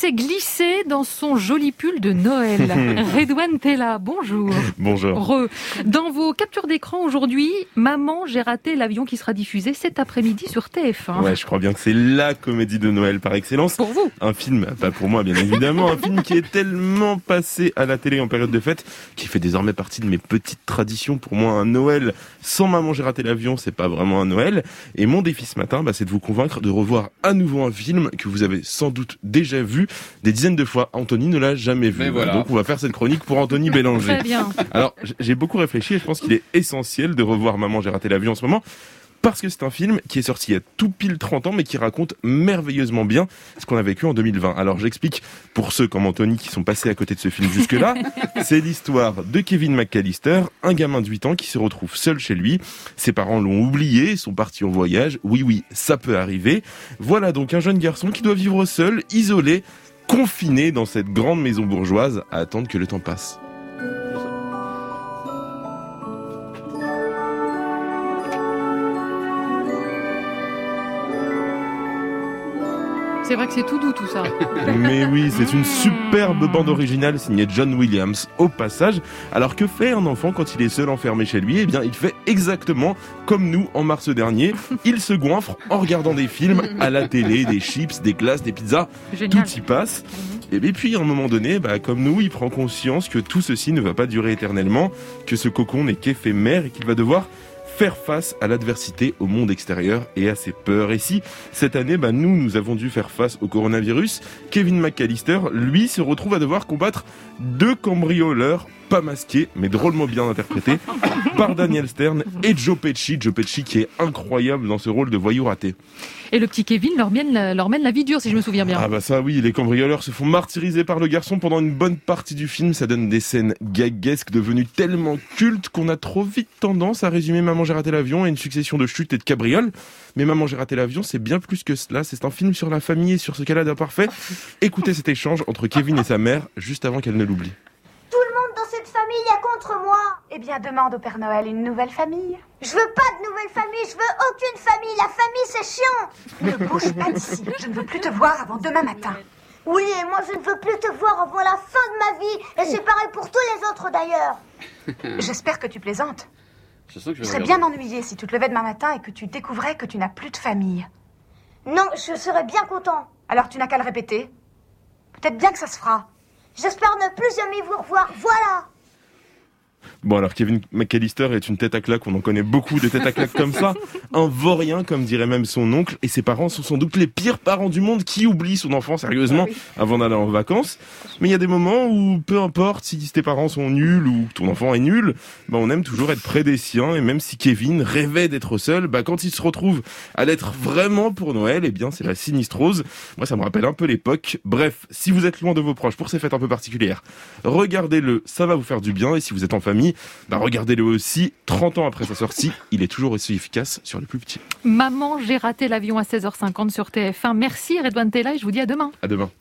s'est glissé dans son joli pull de Noël. Redouane Tella, bonjour. Bonjour. Dans vos captures d'écran aujourd'hui, Maman, j'ai raté l'avion qui sera diffusé cet après-midi sur TF1. Ouais, je crois bien que c'est la comédie de Noël par excellence. Pour vous. Un film, pas pour moi bien évidemment, un film qui est tellement passé à la télé en période de fête, qui fait désormais partie de mes petites traditions. Pour moi, un Noël sans Maman, j'ai raté l'avion, c'est pas vraiment un Noël. Et mon défi ce matin, c'est de vous convaincre de revoir à nouveau un film que vous avez sans doute déjà vu des dizaines de fois. Anthony ne l'a jamais vu. Voilà. Donc on va faire cette chronique pour Anthony Bélanger. Très bien. Alors, j'ai beaucoup réfléchi et je pense qu'il est essentiel de revoir Maman, j'ai raté l'avion en ce moment. Parce que c'est un film qui est sorti il y a tout pile 30 ans, mais qui raconte merveilleusement bien ce qu'on a vécu en 2020. Alors j'explique pour ceux comme Anthony qui sont passés à côté de ce film jusque-là. C'est l'histoire de Kevin McAllister, un gamin de 8 ans qui se retrouve seul chez lui. Ses parents l'ont oublié, sont partis en voyage. Oui, ça peut arriver. Voilà donc un jeune garçon qui doit vivre seul, isolé, confiné dans cette grande maison bourgeoise à attendre que le temps passe. C'est vrai que c'est tout doux tout ça. Mais oui, c'est une superbe bande originale signée John Williams au passage. Alors que fait un enfant quand il est seul enfermé chez lui ? Eh bien, il fait exactement comme nous en mars dernier. Il se goinfre en regardant des films à la télé, des chips, des glaces, des pizzas. Génial. Tout y passe. Et puis à un moment donné, comme nous, il prend conscience que tout ceci ne va pas durer éternellement, que ce cocon n'est qu'éphémère et qu'il va devoir faire face à l'adversité, au monde extérieur et à ses peurs. Et si, cette année, nous avons dû faire face au coronavirus, Kevin McAllister, lui, se retrouve à devoir combattre 2 cambrioleurs pas masqués, mais drôlement bien interprétés, par Daniel Stern et Joe Pesci. Joe Pesci qui est incroyable dans ce rôle de voyou raté. Et le petit Kevin leur mène la vie dure, si je me souviens bien. Ah ça oui, les cambrioleurs se font martyriser par le garçon pendant une bonne partie du film. Ça donne des scènes gaguesques devenues tellement cultes qu'on a trop vite tendance à résumer Maman, j'ai raté l'avion à une succession de chutes et de cabrioles. Mais Maman, j'ai raté l'avion, c'est bien plus que cela. C'est un film sur la famille et sur ce qu'elle a d'imparfait. Écoutez cet échange entre Kevin et sa mère juste avant qu'elle ne l'oublie. Dans cette famille, il y a contre moi. Eh bien, demande au Père Noël une nouvelle famille. Je veux pas de nouvelle famille, je veux aucune famille. La famille, c'est chiant. Ne bouge pas d'ici. Je ne veux plus te voir avant demain matin. Oui, et moi, je ne veux plus te voir avant la fin de ma vie. Et c'est pareil pour tous les autres, d'ailleurs. J'espère que tu plaisantes. Je sens que Je serais bien ennuyée si tu te levais demain matin et que tu découvrais que tu n'as plus de famille. Non, je serais bien content. Alors tu n'as qu'à le répéter. Peut-être bien que ça se fera. J'espère ne plus jamais vous revoir, voilà. Bon alors Kevin McAllister est une tête à claque, on en connaît beaucoup des têtes à claque comme ça, un vaurien comme dirait même son oncle, et ses parents sont sans doute les pires parents du monde qui oublient son enfant sérieusement avant d'aller en vacances. Mais il y a des moments où peu importe si tes parents sont nuls ou ton enfant est nul, on aime toujours être près des siens, et même si Kevin rêvait d'être seul, quand il se retrouve à l'être vraiment pour Noël, c'est la sinistrose. Moi ça me rappelle un peu l'époque. Bref, si vous êtes loin de vos proches pour ces fêtes un peu particulières, regardez-le, ça va vous faire du bien, et si vous êtes en famille, regardez-le aussi, 30 ans après sa sortie, il est toujours aussi efficace sur les plus petits. Maman, j'ai raté l'avion à 16h50 sur TF1. Merci Redouane Tella et je vous dis à demain. À demain.